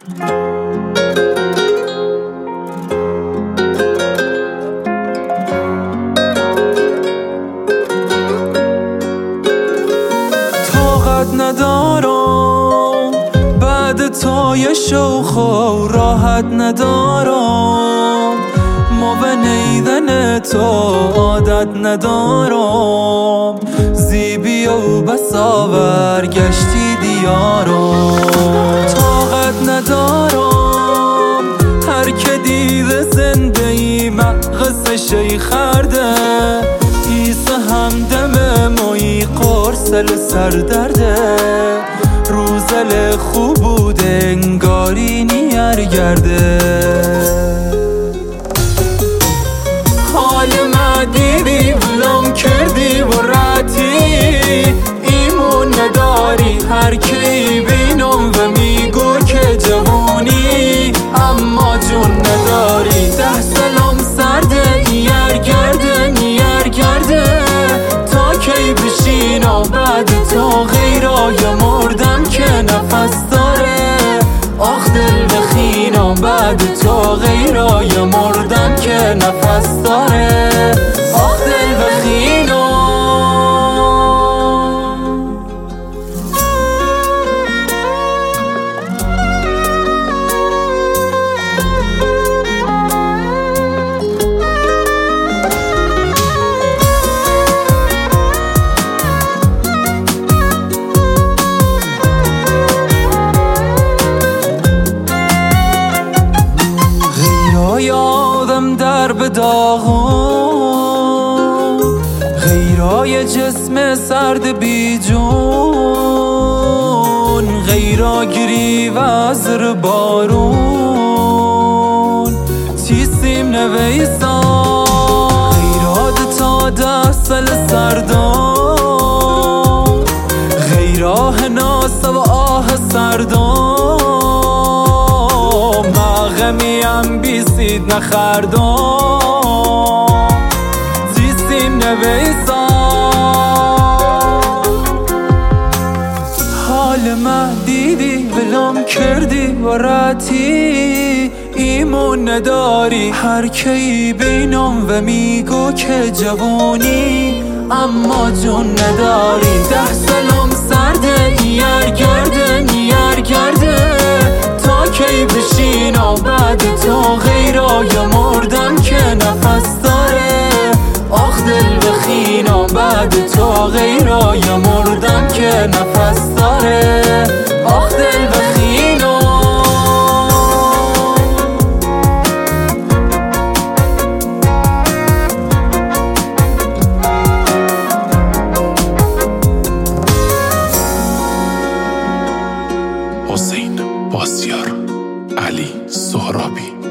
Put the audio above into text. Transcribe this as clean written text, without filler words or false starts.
طاقت ندارم بعد تو یه شوخ و راحت ندارم، ما به نیدن تو عادت ندارم، زیبی و بساور گشتی دیارم. طاقت ندارم هر که دیده زنده ای مغز شی خرده، ایسه همدم مایی قرصل سردرده، روزل خوب بوده انگاری نیرگرده. حال ما دیدی ولم کردی و راتی، ایمون نداری هر کی بینم و میگو که جوونی، اما جون نداری. 10 سالم سرده نیرگرده تا کی بشینم بعد تو غیرای مردم که نفس داره. آخ دل بخینم بعد تو غیرای مردم که نفس داره. آخ دل بخینم. یادم در به داغم غیرای جسم سرد بی جون، غیرا گری وزر بارون چیستیم نویسان، غیراد تا 10 سال سردم، غیراه ناس و آه سردم، غمیم بیسید نخردم زیستیم نویسان. حال ما دیدی ولم کردی و راتی، ایمون نداری هر کی بینم و میگو که جوونی، اما جون نداری. 10 سالم سرده نیرگرده تا کی بشینم بعد تو غیرای مردم که نفس داره. آخ دل بخینم بعد تو غیرای مردم که نفس داره. آخ دل بخینم. حسین باسیار، علی سهرابی.